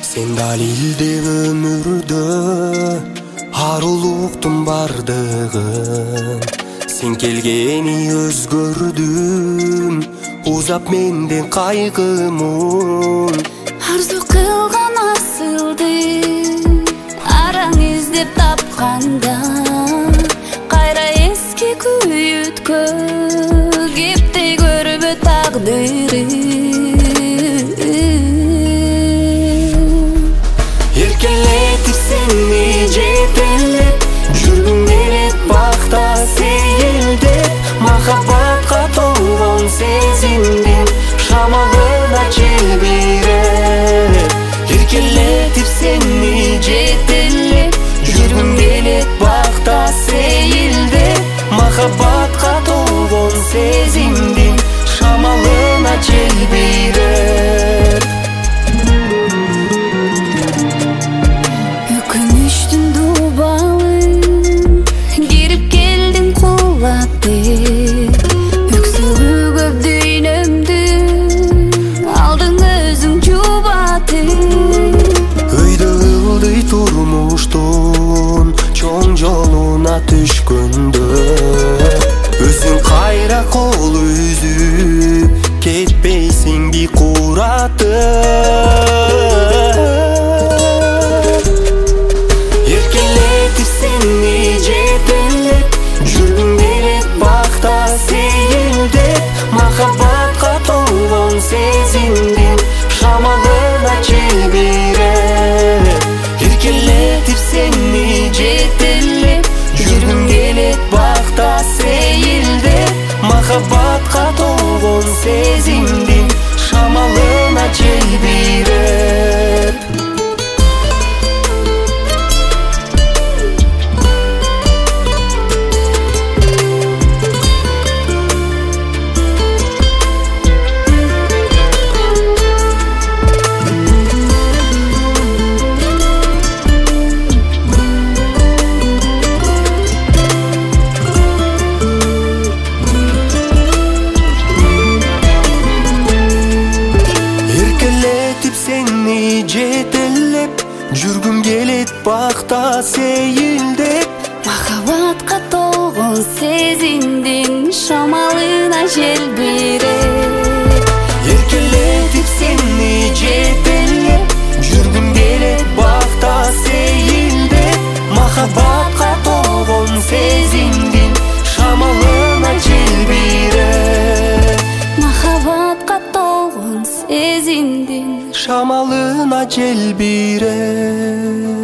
Sen далилдеп өмүрдө арулуктун бардыгын. Sen келгени өзгөрдүм, узап менден кайгымын. Арзу кылган асылды араң издеп тапканда, кайра эски күйүткө кептей көрбө тагдыры. Эркелетип сени жетелеп, жүргүм келет бакта сейилдеп, махабатка толгон сезимдин шамалына желбиреп. Эркелетип сени жетелеп, жүргүм келет бакта сейилдеп, махабатка толгон сезимдин шамалына желбиреп. Өкүнүчтүн дубалын кирип келдиң кулатып, өксөгү көп дүйнөмдү алдың өзүң жубатып. Өйдө ылдый турмуштун чоң жолуна түшкөндө, өзүң кайра кол үзүп кетпейсиңби куратып. Эркелетип сени жетелеп, жүргүм келет бакта сейилдеп, махабатка толгон сезимдин шамалына желбиреп. Эркелетип сени жетелеп, жүргүм келет бакта сейилдеп, махабатка толгон сезимдин шамалына желбиреп. Жетелеп, жүргүм келет бакта сейилдеп, Махабатка толгон сезимдин шамалына желбиреп. Эркелетип сени жетелеп, жүргүм келет бакта сейилдеп, махабатка толгон сезимдин шамалына желбиреп. Махабатка толгон сезимдин шамалына желбиреп.